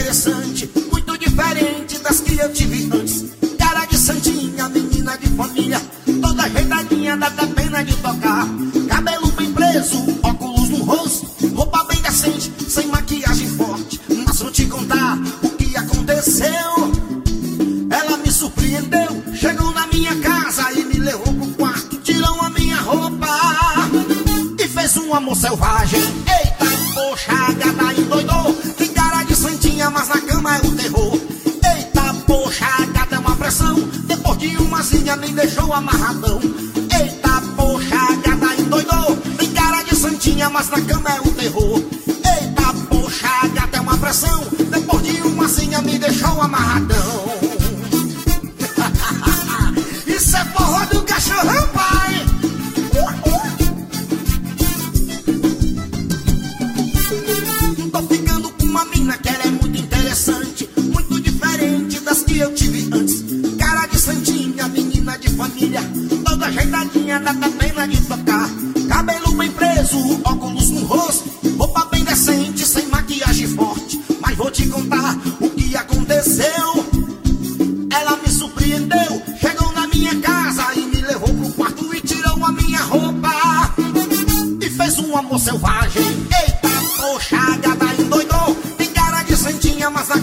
interessante, muito diferente das que eu tive antes. Cara de santinha, menina de família, toda ajeitadinha, dá até pena de tocar. Cabelo bem preso, óculos no rosto, roupa bem decente, sem maquiagem forte. Mas vou te contar o que aconteceu. Ela me surpreendeu, chegou na minha casa e me levou pro quarto, tirou a minha roupa e fez um amor selvagem. Eita, poxa, a gata endoidou. Tem cara de santinha, mas na cama é o terror. Eita, poxa, a gata é uma pressão. Depois de uma zinha me deixou amarradão. Eita, poxa, a gata endoidou. Tem cara de santinha, mas na cama é o terror. Eita, poxa, a gata é uma pressão. Depois de uma zinha me deixou amarradão. Isso é forró do cachorrão, pai! Tô ficando com uma mina que ela é muito interessante, muito diferente das que eu tive antes. Cara de santinha, menina de família, toda ajeitadinha, dá até pena de tocar. Cabelo bem preso, óculos no rosto, roupa bem decente, sem maquiagem forte. Mas vou te contar o que aconteceu. Ela me surpreendeu, chegou na minha casa e me levou pro quarto e tirou a minha roupa e fez um amor selvagem. Eita, poxa, a gata endoidou. Tem cara de santinha, mas na